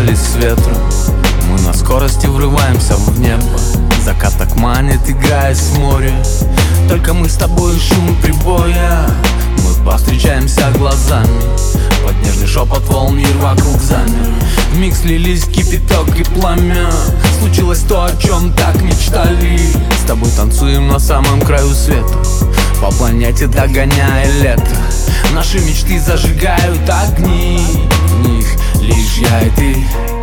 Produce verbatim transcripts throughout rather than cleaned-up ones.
смешались с ветром. Мы на скорости врываемся в небо. Закат так манит, играя с моря. Только мы с тобой, шум прибоя. Мы повстречаемся глазами. Под нежный шепот волн мир вокруг замер. Вмиг слились кипяток и пламя. Случилось то, о чем так мечтали. С тобой танцуем на самом краю света, по планете догоняя лето. Наши мечты зажигают огни. В них лишь я и ты.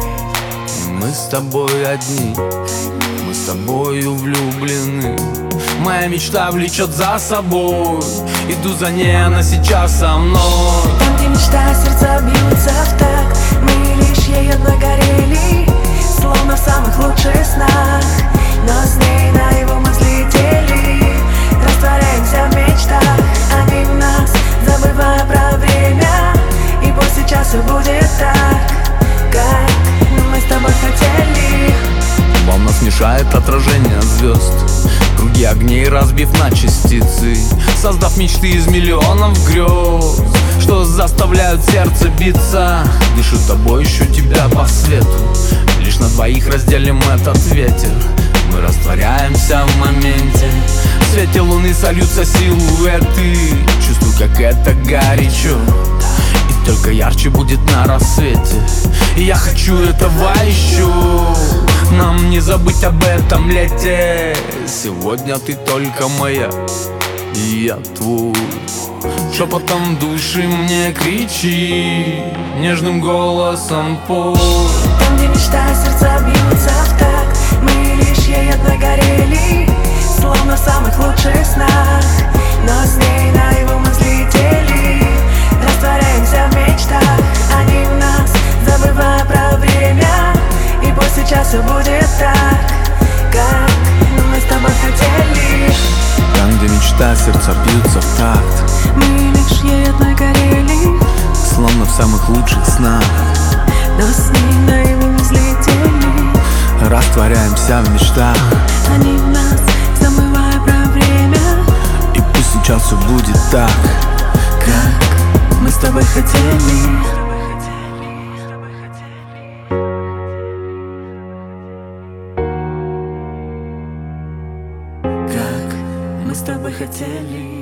И мы с тобой одни. Мы с тобою влюблены. Моя мечта влечет за собой. Иду за ней, она сейчас со мной. Там, где мечта, сердца бьются в такт. Мы лишь ей одной горели, словно в самых лучших снах. Но с ней наяву мы взлетели. Растворяемся в мечтах, они в нас, забывая про время. И пусть сейчас все будет так, как мы с тобой хотели. Волна смешает отражение звезд, круги огней разбив на частицы, создав мечты из миллионов грез, что заставляют сердце биться. Дышу тобой, ищу тебя по свету. Лишь на двоих разделим этот ветер. Мы растворяемся в моменте. В свете луны сольются силуэты. Чувствую, как это горячо, и только ярче будет на рассвете. И я хочу этого еще. Нам не забыть об этом лете. Сегодня ты только моя, и я твой. Шепотом души мне кричи, нежным голосом пой. Там, где мечта, сердца бьются в такт. Мы лишь ей одной горели, словно в самых лучших снах. Но с ней наяву мы взлетели. Растворяемся в мечтах, они в нас, забывая про время. И пусть сейчас все будет так, как мы с тобой хотели. Там, где мечта, сердца бьются в такт. Мы лишь ей одной горели, словно в самых лучших снах. но с ней наяву мы взлетели. Растворяемся в мечтах, они в нас, забывая про время. и пусть сейчас все будет так, как мы с тобой хотели. Как мы с тобой хотели.